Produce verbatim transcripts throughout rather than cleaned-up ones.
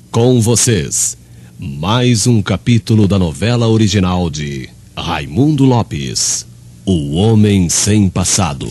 Com vocês, mais um capítulo da novela original de Raimundo Lopes, O Homem Sem Passado.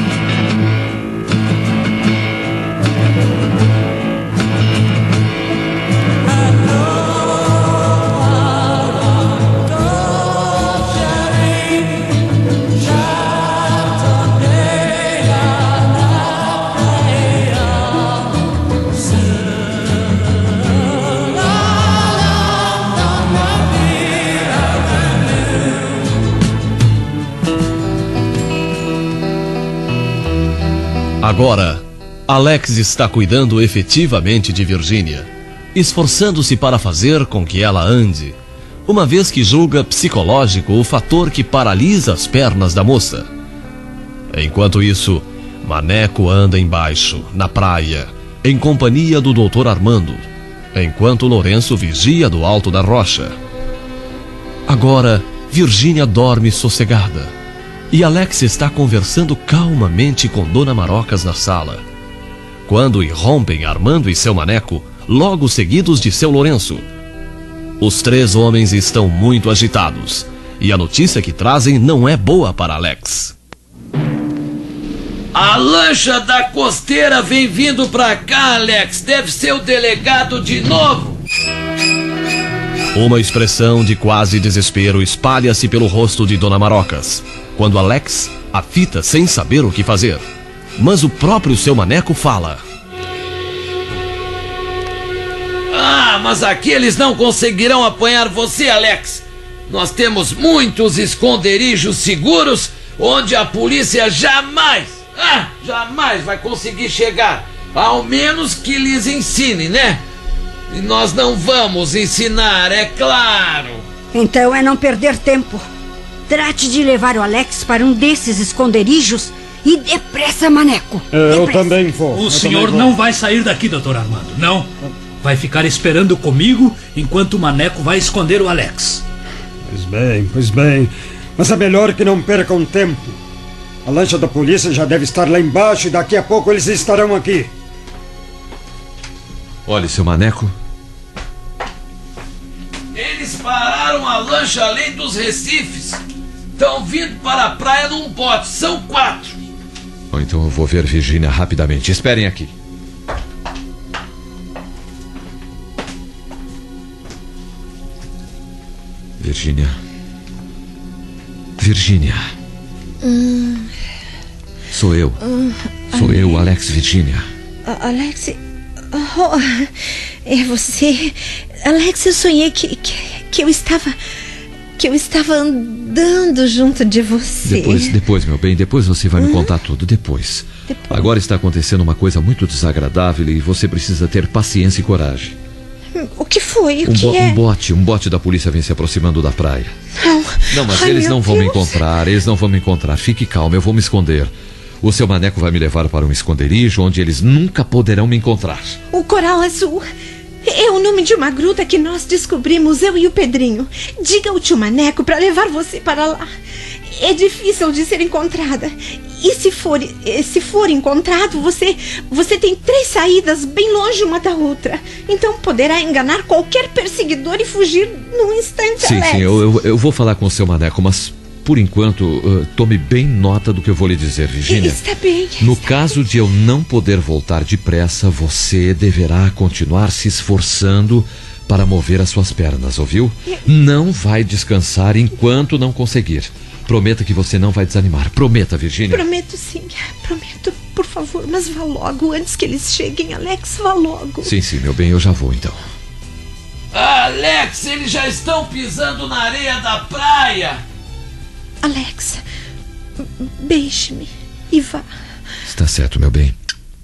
Agora, Alex está cuidando efetivamente de Virgínia, esforçando-se para fazer com que ela ande, uma vez que julga psicológico o fator que paralisa as pernas da moça. Enquanto isso, Maneco anda embaixo, na praia, em companhia do doutor Armando, enquanto Lourenço vigia do alto da rocha. Agora, Virgínia dorme sossegada. E Alex está conversando calmamente com Dona Marocas na sala, quando irrompem Armando e seu Maneco, logo seguidos de seu Lourenço. Os três homens estão muito agitados, e a notícia que trazem não é boa para Alex. A lancha da costeira vem vindo pra cá, Alex. Deve ser o delegado de novo. Uma expressão de quase desespero espalha-se pelo rosto de Dona Marocas, quando Alex a fita sem saber o que fazer. Mas o próprio seu Maneco fala. Ah, mas aqui eles não conseguirão apanhar você, Alex. Nós temos muitos esconderijos seguros onde a polícia jamais, ah, jamais vai conseguir chegar. Ao menos que lhes ensine, né? E nós não vamos ensinar, é claro. Então é não perder tempo. Trate de levar o Alex para um desses esconderijos e depressa, Maneco. Eu depressa. também vou. O eu senhor vou. não vai sair daqui, doutor Armando, não. Vai ficar esperando comigo enquanto o Maneco vai esconder o Alex. Pois bem, pois bem. Mas é melhor que não percam tempo. A lancha da polícia já deve estar lá embaixo e daqui a pouco eles estarão aqui. Olhe, seu Maneco. Eles pararam a lancha além dos recifes. Estão vindo para a praia num bote. São quatro. Bom, então eu vou ver Virgínia rapidamente. Esperem aqui. Virgínia. Virgínia. Hum. Sou eu. Hum. Sou Ale... eu, Alex Virgínia. Alex... Oh, é você... Alex, eu sonhei que, que, que eu estava... Que eu estava andando junto de você. Depois, depois, meu bem, depois você vai hum? me contar tudo, depois. depois. Agora está acontecendo uma coisa muito desagradável e você precisa ter paciência e coragem. O que foi? O um, que bo- é? um bote, um bote da polícia vem se aproximando da praia. Não, não mas Ai, eles não vão Deus. me encontrar, eles não vão me encontrar. Fique calmo, eu vou me esconder. O seu Maneco vai me levar para um esconderijo onde eles nunca poderão me encontrar. O Coral Azul é o nome de uma gruta que nós descobrimos, eu e o Pedrinho. Diga ao tio Maneco para levar você para lá. É difícil de ser encontrada. E se for, se for encontrado, você, você tem três saídas bem longe uma da outra. Então poderá enganar qualquer perseguidor e fugir num instante, Sim, Alex. sim, eu, eu, eu vou falar com o seu Maneco, mas por enquanto, uh, tome bem nota do que eu vou lhe dizer, Virgínia. Está bem. No está caso bem. de eu não poder voltar depressa, você deverá continuar se esforçando para mover as suas pernas, ouviu? Eu... Não vai descansar enquanto não conseguir. Prometa que você não vai desanimar. Prometa, Virgínia. Prometo sim, prometo. Por favor, mas vá logo, antes que eles cheguem, Alex, vá logo. Sim, sim, meu bem, eu já vou então. Alex, eles já estão pisando na areia da praia. Alex, beije-me e vá. Está certo, meu bem.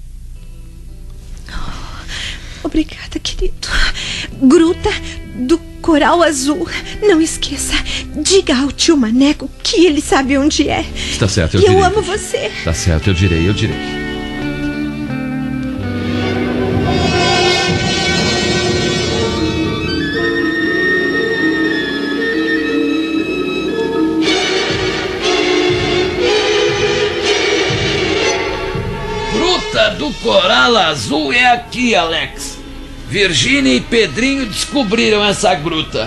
Oh, obrigada, querido. Gruta do Coral Azul. Não esqueça, diga ao tio Maneco que ele sabe onde é. Está certo, eu e direi. eu amo você. Está certo, eu direi, eu direi. Gruta do Coral Azul é aqui, Alex. Virgínia e Pedrinho descobriram essa gruta.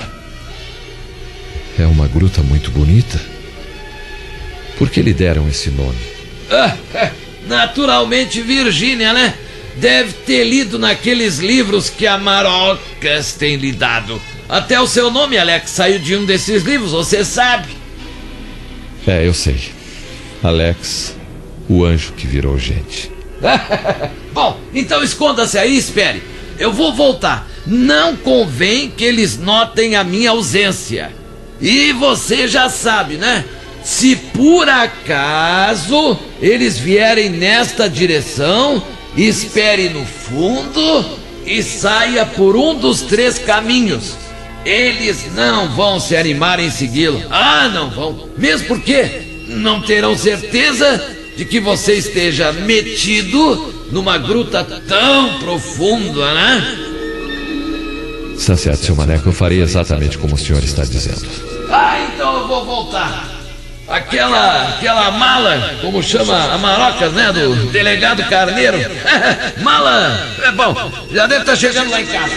É uma gruta muito bonita. Por que lhe deram esse nome? Ah, naturalmente Virgínia, né? Deve ter lido naqueles livros que a Marocas tem lhe dado. Até o seu nome, Alex, saiu de um desses livros, você sabe. É, eu sei. Alex, o anjo que virou gente. Bom, então esconda-se aí e espere. Eu vou voltar. Não convém que eles notem a minha ausência. E você já sabe, né? Se por acaso eles vierem nesta direção, espere no fundo e saia por um dos três caminhos. Eles não vão se animar em segui-lo. Ah, não vão. Mesmo porque não terão certeza de que você esteja metido numa gruta tão profunda, né? Está certo, seu Maneco. Eu farei exatamente como o senhor está dizendo. Ah, então eu vou voltar. Aquela, aquela mala, como chama a Marocas, né? Do delegado Carneiro. Mala, é bom, já deve estar chegando lá em casa.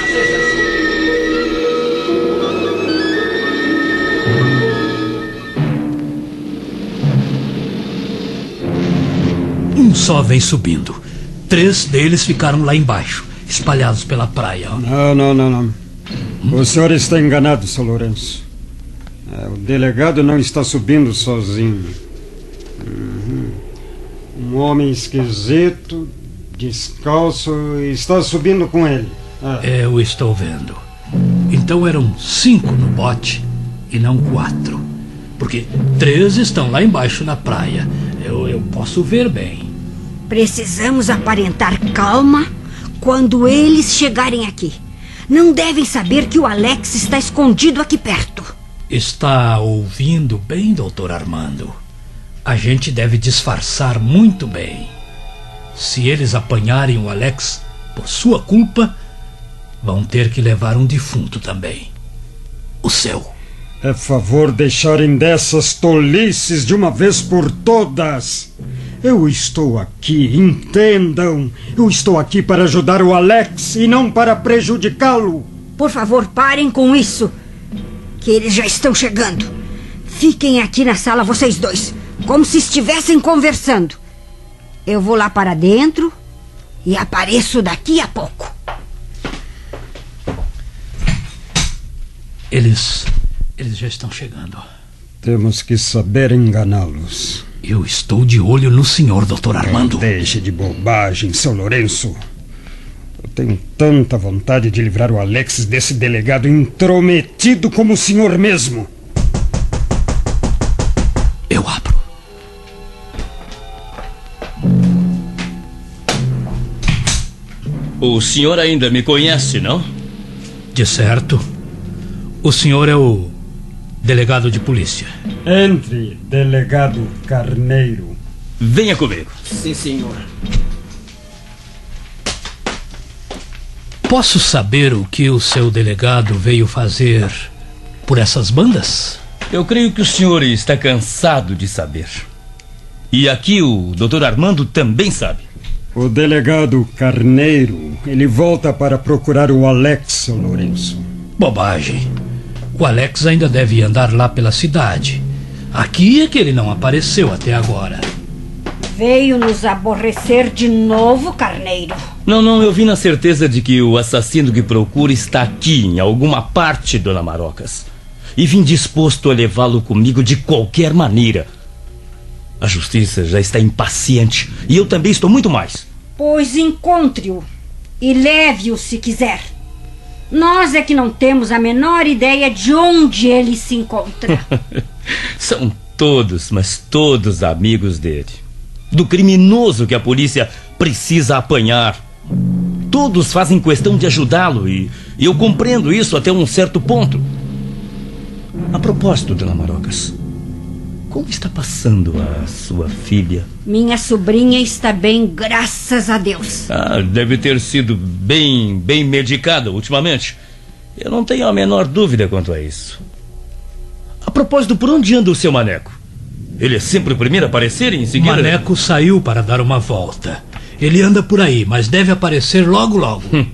Um só vem subindo. Três deles ficaram lá embaixo, espalhados pela praia. Ó. Não, não, não, não. O senhor está enganado, seu Lourenço. É, o delegado não está subindo sozinho. Uhum. Um homem esquisito, descalço, está subindo com ele. É. Eu estou vendo. Então eram cinco no bote e não quatro. Porque três estão lá embaixo na praia. Eu, eu posso ver bem. Precisamos aparentar calma quando eles chegarem aqui. Não devem saber que o Alex está escondido aqui perto. Está ouvindo bem, doutor Armando? A gente deve disfarçar muito bem. Se eles apanharem o Alex por sua culpa, vão ter que levar um defunto também. O seu. É favor deixarem dessas tolices de uma vez por todas. Eu estou aqui, entendam. Eu estou aqui para ajudar o Alex e não para prejudicá-lo. Por favor, parem com isso. Que eles já estão chegando. Fiquem aqui na sala vocês dois, como se estivessem conversando. Eu vou lá para dentro e apareço daqui a pouco. Eles... eles já estão chegando. Temos que saber enganá-los. Eu estou de olho no senhor, doutor Armando. Não deixe de bobagem, seu Lourenço. Eu tenho tanta vontade de livrar o Alex desse delegado intrometido como o senhor mesmo. Eu abro. O senhor ainda me conhece, não? De certo. O senhor é o delegado de polícia. Entre, delegado Carneiro. Venha comigo. Sim, senhor. Posso saber o que o seu delegado veio fazer por essas bandas? Eu creio que o senhor está cansado de saber. E aqui o doutor Armando também sabe. O delegado Carneiro, ele volta para procurar o Alex, seu Lourenço. Bobagem. O Alex ainda deve andar lá pela cidade. Aqui é que ele não apareceu até agora. Veio nos aborrecer de novo, Carneiro. Não, não, eu vim na certeza de que o assassino que procura está aqui, em alguma parte, dona Marocas. E vim disposto a levá-lo comigo de qualquer maneira. A justiça já está impaciente e eu também estou muito mais. Pois encontre-o e leve-o se quiser. Nós é que não temos a menor ideia de onde ele se encontra. São todos, mas todos amigos dele. Do criminoso que a polícia precisa apanhar. Todos fazem questão de ajudá-lo e eu compreendo isso até um certo ponto. A propósito, dona Marocas, como está passando a sua filha? Minha sobrinha está bem, graças a Deus. Ah, deve ter sido bem, bem medicada ultimamente. Eu não tenho a menor dúvida quanto a isso. A propósito, por onde anda o seu Maneco? Ele é sempre o primeiro a aparecer e em seguida... Maneco saiu para dar uma volta. Ele anda por aí, mas deve aparecer logo logo. Hum.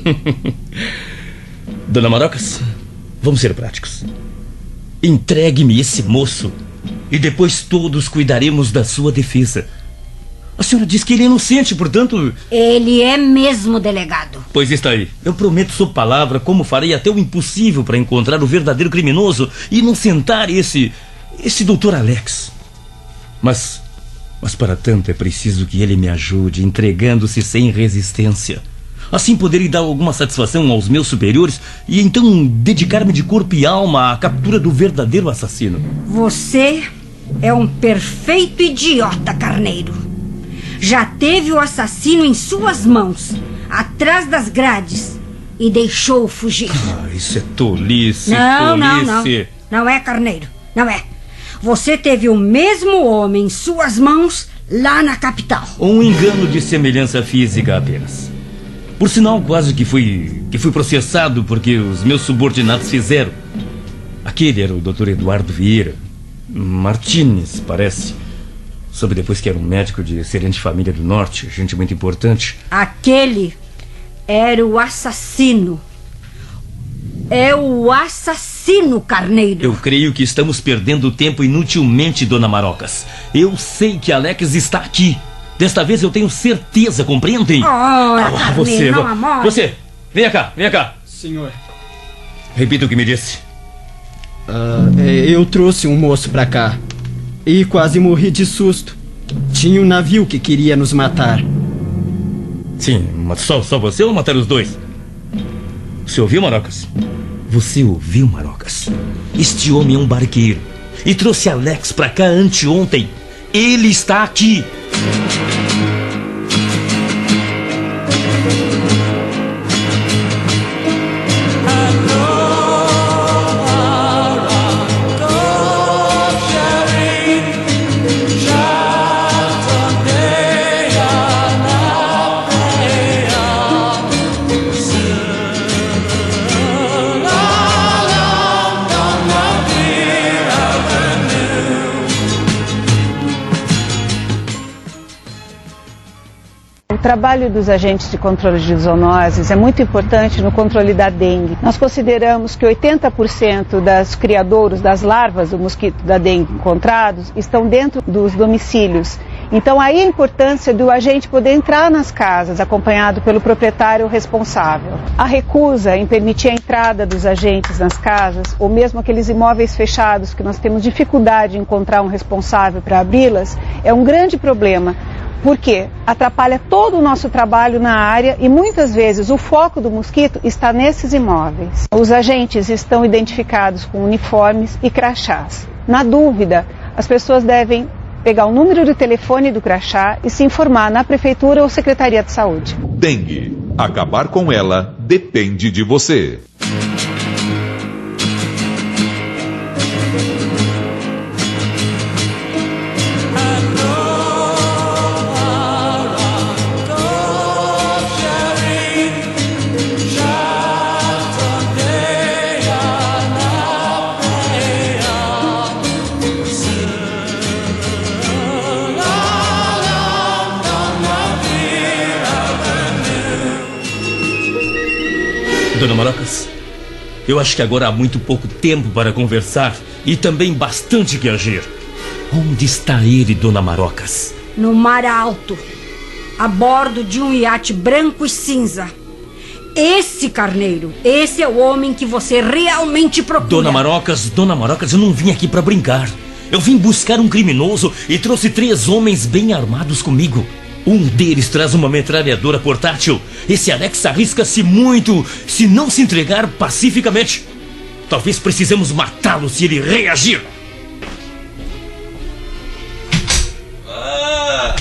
Dona Marocas, vamos ser práticos. Entregue-me esse moço e depois todos cuidaremos da sua defesa. A senhora diz que ele é inocente, portanto... Ele é mesmo, delegado. Pois está aí. Eu prometo sob palavra como farei até o impossível para encontrar o verdadeiro criminoso e inocentar esse... esse doutor Alex. Mas... mas para tanto é preciso que ele me ajude, entregando-se sem resistência. Assim poderei dar alguma satisfação aos meus superiores e então dedicar-me de corpo e alma à captura do verdadeiro assassino. Você é um perfeito idiota, Carneiro. Já teve o assassino em suas mãos, atrás das grades, e deixou-o fugir. Ah, isso é tolice, não, tolice. Não, não, não é, Carneiro, não é. Você teve o mesmo homem em suas mãos lá na capital. Um engano de semelhança física apenas. Por sinal, quase que fui, que fui processado porque os meus subordinados fizeram. Aquele era o doutor Eduardo Vieira Martínez, parece. Soube depois que era um médico de excelente família do norte, gente muito importante. Aquele era o assassino. É o assassino, Carneiro. Eu creio que estamos perdendo tempo inutilmente, Dona Marocas. Eu sei que Alex está aqui. Desta vez eu tenho certeza, compreendem? Ora, ah, você, não, amor. Você, venha cá, venha cá. Senhor. Repita o que me disse. Uh, eu trouxe um moço pra cá. E quase morri de susto. Tinha um navio que queria nos matar. Sim, mas só, só você ou mataram os dois? Você ouviu, Marocas? Você ouviu, Marocas? Este homem é um barqueiro e trouxe Alex pra cá anteontem. Ele está aqui. O trabalho dos agentes de controle de zoonoses é muito importante no controle da dengue. Nós consideramos que oitenta por cento das criadouros, das larvas do mosquito da dengue encontrados, estão dentro dos domicílios. Então aí a importância do agente poder entrar nas casas, acompanhado pelo proprietário responsável. A recusa em permitir a entrada dos agentes nas casas, ou mesmo aqueles imóveis fechados que nós temos dificuldade em encontrar um responsável para abri-las, é um grande problema. Porque atrapalha todo o nosso trabalho na área e muitas vezes o foco do mosquito está nesses imóveis. Os agentes estão identificados com uniformes e crachás. Na dúvida, as pessoas devem pegar o número de telefone do crachá e se informar na Prefeitura ou Secretaria de Saúde. Dengue. Acabar com ela depende de você. Dona Marocas, eu acho que agora há muito pouco tempo para conversar e também bastante que agir. Onde está ele, Dona Marocas? No mar alto, a bordo de um iate branco e cinza. Esse, Carneiro, esse é o homem que você realmente procura. Dona Marocas, Dona Marocas, eu não vim aqui para brincar. Eu vim buscar um criminoso e trouxe três homens bem armados comigo. Um deles traz uma metralhadora portátil. Esse Alex arrisca-se muito se não se entregar pacificamente. Talvez precisemos matá-lo se ele reagir. Ah,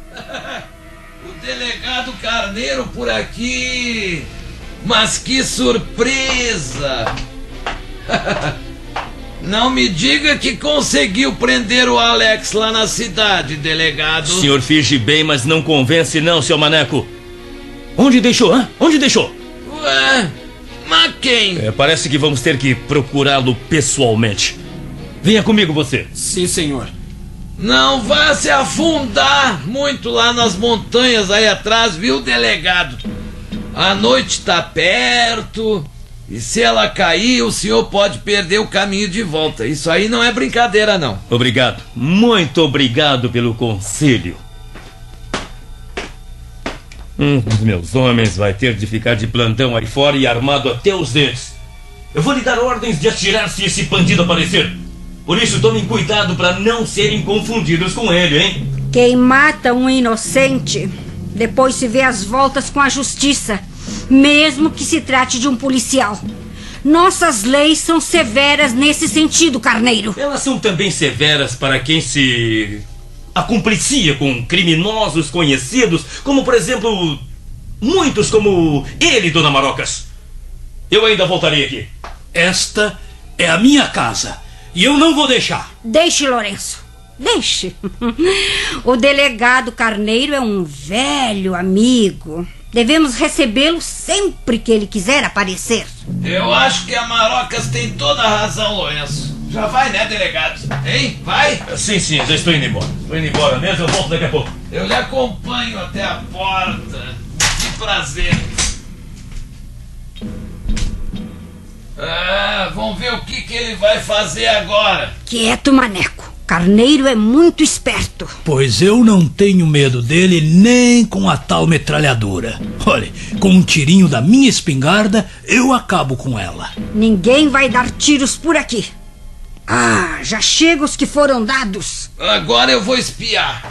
o delegado Carneiro por aqui. Mas que surpresa! Não me diga que conseguiu prender o Alex lá na cidade, delegado. O senhor finge bem, mas não convence não, seu maneco. Onde deixou, hã? Onde deixou? Ué, mas quem? É, parece que vamos ter que procurá-lo pessoalmente. Venha comigo, você. Sim, senhor. Não vá se afundar muito lá nas montanhas aí atrás, viu, delegado? A noite está perto e se ela cair, o senhor pode perder o caminho de volta. Isso aí não é brincadeira, não. Obrigado. Muito obrigado pelo conselho. Um dos meus homens vai ter de ficar de plantão aí fora e armado até os dentes. Eu vou lhe dar ordens de atirar se esse bandido aparecer. Por isso, tomem cuidado para não serem confundidos com ele, hein? Quem mata um inocente depois se vê às voltas com a justiça, mesmo que se trate de um policial. Nossas leis são severas nesse sentido, Carneiro. Elas são também severas para quem se acumplicia com criminosos conhecidos, como, por exemplo, muitos como ele, Dona Marocas. Eu ainda voltarei aqui. Esta é a minha casa e eu não vou deixar. Deixe, Lourenço. Deixe. O delegado Carneiro é um velho amigo. Devemos recebê-lo sempre que ele quiser aparecer. Eu acho que a Marocas tem toda a razão, Lourenço. Já vai, né, delegado? Hein? Vai? Sim, sim, já estou indo embora. Estou indo embora mesmo, eu volto daqui a pouco. Eu lhe acompanho até a porta. Que prazer. Ah, vamos ver o que, que ele vai fazer agora. Quieto, maneco. Carneiro é muito esperto. Pois eu não tenho medo dele nem com a tal metralhadora. Olhe, com um tirinho da minha espingarda, eu acabo com ela. Ninguém vai dar tiros por aqui. Ah, já chegam os que foram dados. Agora eu vou espiar.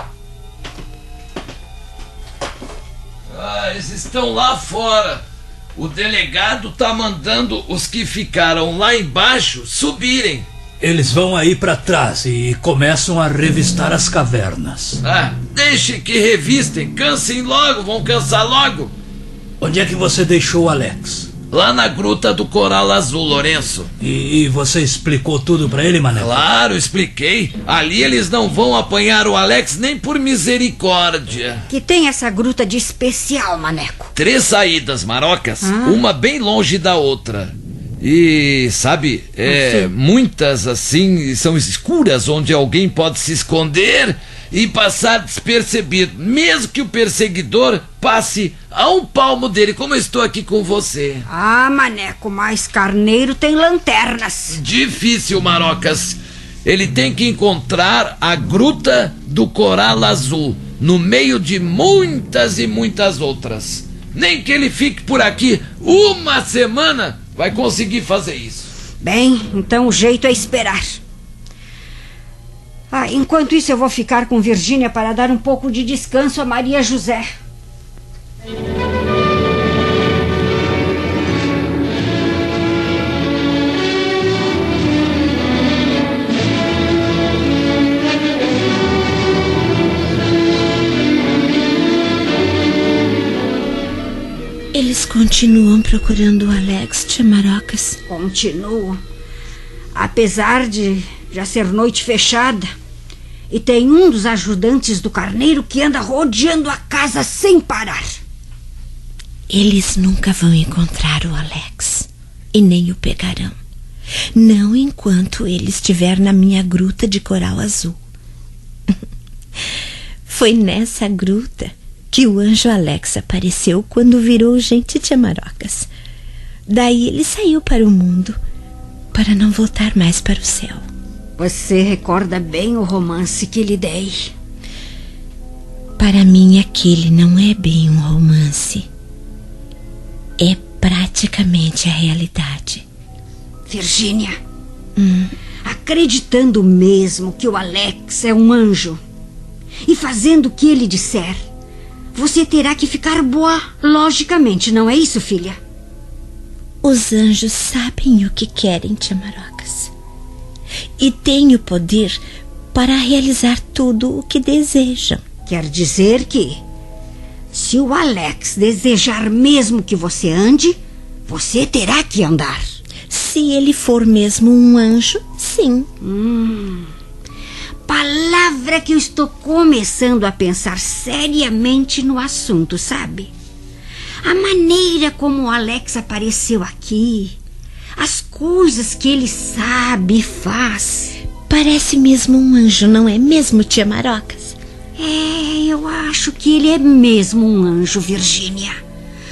Ah, eles estão lá fora. O delegado tá mandando os que ficaram lá embaixo subirem. Eles vão aí pra trás e começam a revistar as cavernas. Ah, deixe que revistem. Cansem logo, vão cansar logo. Onde é que você deixou o Alex? Lá na gruta do Coral Azul, Lourenço. E, e você explicou tudo pra ele, Mané? Claro, expliquei. Ali eles não vão apanhar o Alex nem por misericórdia. Que tem essa gruta de especial, Maneco? Três saídas, Marocas. Ah. Uma bem longe da outra. E, sabe, é, muitas assim são escuras onde alguém pode se esconder e passar despercebido, mesmo que o perseguidor passe a um palmo dele, como eu estou aqui com você. Ah, Maneco, mas Carneiro tem lanternas. Difícil, Marocas. Ele tem que encontrar a gruta do Coral Azul, no meio de muitas e muitas outras. Nem que ele fique por aqui uma semana, vai conseguir fazer isso. Bem, então o jeito é esperar. Ah, enquanto isso eu vou ficar com Virgínia para dar um pouco de descanso a Maria José. Eles continuam procurando o Alex, tia Marocas? Continuam. Apesar de já ser noite fechada. E tem um dos ajudantes do Carneiro que anda rodeando a casa sem parar. Eles nunca vão encontrar o Alex. E nem o pegarão. Não enquanto ele estiver na minha gruta de coral azul. Foi nessa gruta que o anjo Alex apareceu quando virou gente, tia Marocas. Daí ele saiu para o mundo, para não voltar mais para o céu. Você recorda bem o romance que lhe dei? Para mim, aquele não é bem um romance. É praticamente a realidade. Virgínia, Hum. acreditando mesmo que o Alex é um anjo e fazendo o que ele disser, você terá que ficar boa, logicamente, não é isso, filha? Os anjos sabem o que querem, tia Marocas. E têm o poder para realizar tudo o que desejam. Quer dizer que, se o Alex desejar mesmo que você ande, você terá que andar. Se ele for mesmo um anjo, sim. Hum, palavra que eu estou começando a pensar seriamente no assunto, sabe? A maneira como o Alex apareceu aqui, as coisas que ele sabe e faz. Parece mesmo um anjo, não é mesmo, tia Marocas? É, eu acho que ele é mesmo um anjo, Virgínia.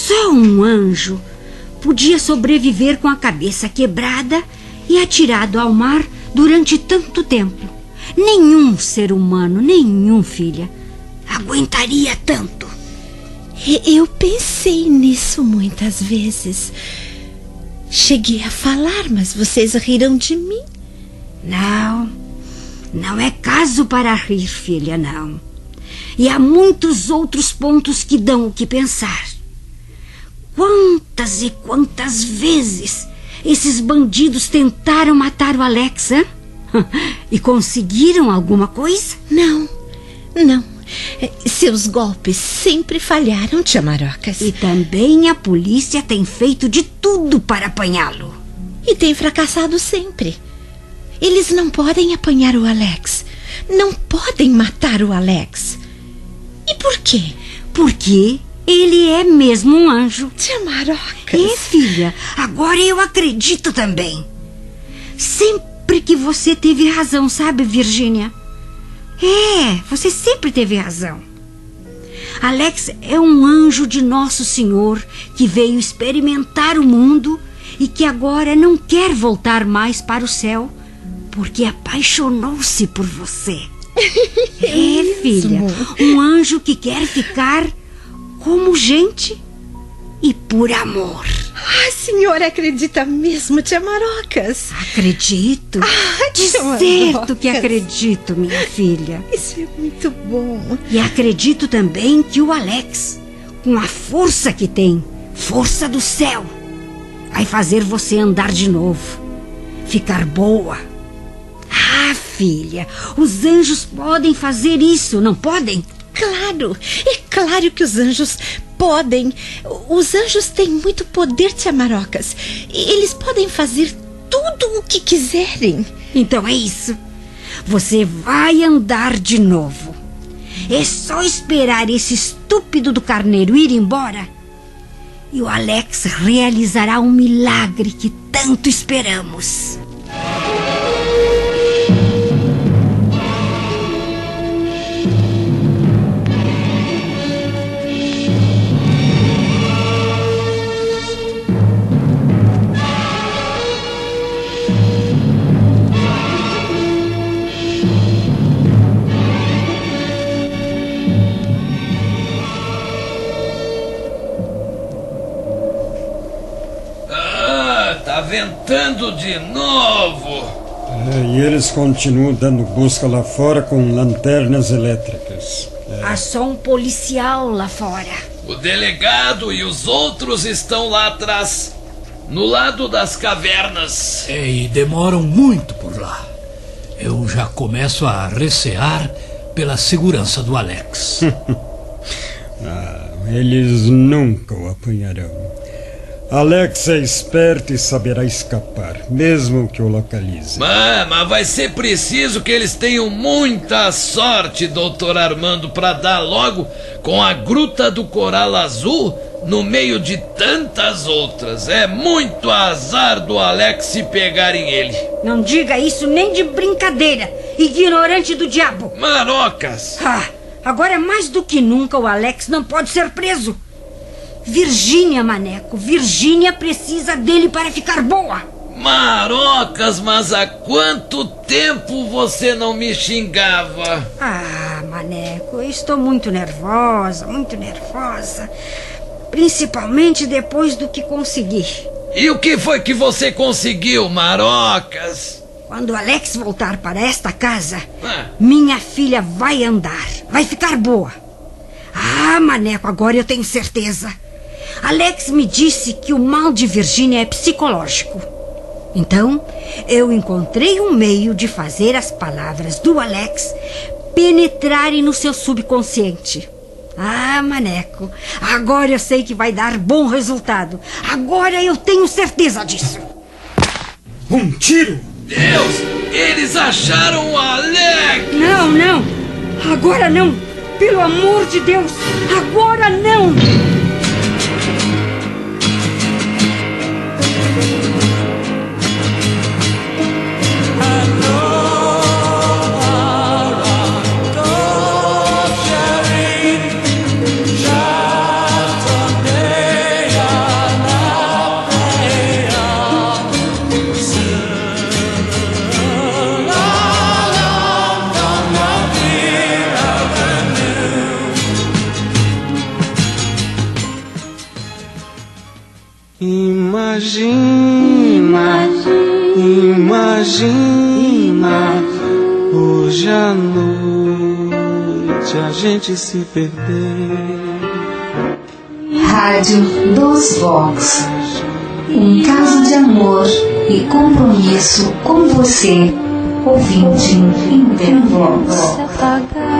Só um anjo podia sobreviver com a cabeça quebrada e atirado ao mar durante tanto tempo. Nenhum ser humano, nenhum, filha, aguentaria tanto. Eu pensei nisso muitas vezes. Cheguei a falar, mas vocês riram de mim. Não, não é caso para rir, filha, não. E há muitos outros pontos que dão o que pensar. Quantas e quantas vezes esses bandidos tentaram matar o Alex, hein? E conseguiram alguma coisa? Não, não. Seus golpes sempre falharam, tia Marocas. E também a polícia tem feito de tudo para apanhá-lo. E tem fracassado sempre. Eles não podem apanhar o Alex. Não podem matar o Alex. E por quê? Porque ele é mesmo um anjo. Tia Marocas. É, filha, agora eu acredito também. Sempre que você teve razão, sabe, Virgínia? É, você sempre teve razão. Alex é um anjo de Nosso Senhor que veio experimentar o mundo e que agora não quer voltar mais para o céu porque apaixonou-se por você. É, filha, um anjo que quer ficar como gente e por amor. A senhora acredita mesmo, tia Marocas? Acredito. Ah, de certo que acredito, minha filha. Isso é muito bom. E acredito também que o Alex, com a força que tem, força do céu, vai fazer você andar de novo, ficar boa. Ah, filha, os anjos podem fazer isso, não podem? Claro, é claro que os anjos podem. Os anjos têm muito poder, tia Marocas. Eles podem fazer tudo o que quiserem. Então é isso. Você vai andar de novo. É só esperar esse estúpido do carneiro ir embora e o Alex realizará um milagre que tanto esperamos. Tá ventando de novo. É, e eles continuam dando busca lá fora com lanternas elétricas. É. Há só um policial lá fora. O delegado e os outros estão lá atrás, no lado das cavernas. É, e demoram muito por lá. Eu já começo a recear pela segurança do Alex. Ah, eles nunca o apanharão. Alex é esperto e saberá escapar, mesmo que o localize. Mas, mas vai ser preciso que eles tenham muita sorte, doutor Armando, para dar logo com a Gruta do Coral Azul no meio de tantas outras. É muito azar do Alex se pegarem ele. Não diga isso nem de brincadeira, ignorante do diabo. Marocas! Ah, agora mais do que nunca o Alex não pode ser preso. Virgínia, maneco, Virgínia precisa dele para ficar boa. Marocas, mas há quanto tempo você não me xingava? Ah, maneco, eu estou muito nervosa, muito nervosa. Principalmente depois do que consegui. E o que foi que você conseguiu, Marocas? Quando o Alex voltar para esta casa, ah. minha filha vai andar, vai ficar boa. Ah, maneco, agora eu tenho certeza. Alex me disse que o mal de Virgínia é psicológico. Então, eu encontrei um meio de fazer as palavras do Alex penetrarem no seu subconsciente. Ah, maneco, agora eu sei que vai dar bom resultado. Agora eu tenho certeza disso. Um tiro! Deus, eles acharam o Alex! Não, não, agora não. Pelo amor de Deus, agora não! Imagina, imagina, hoje à noite a gente se perder. Rádio Dos Vox. Um caso de amor e compromisso com você, ouvinte Intervox.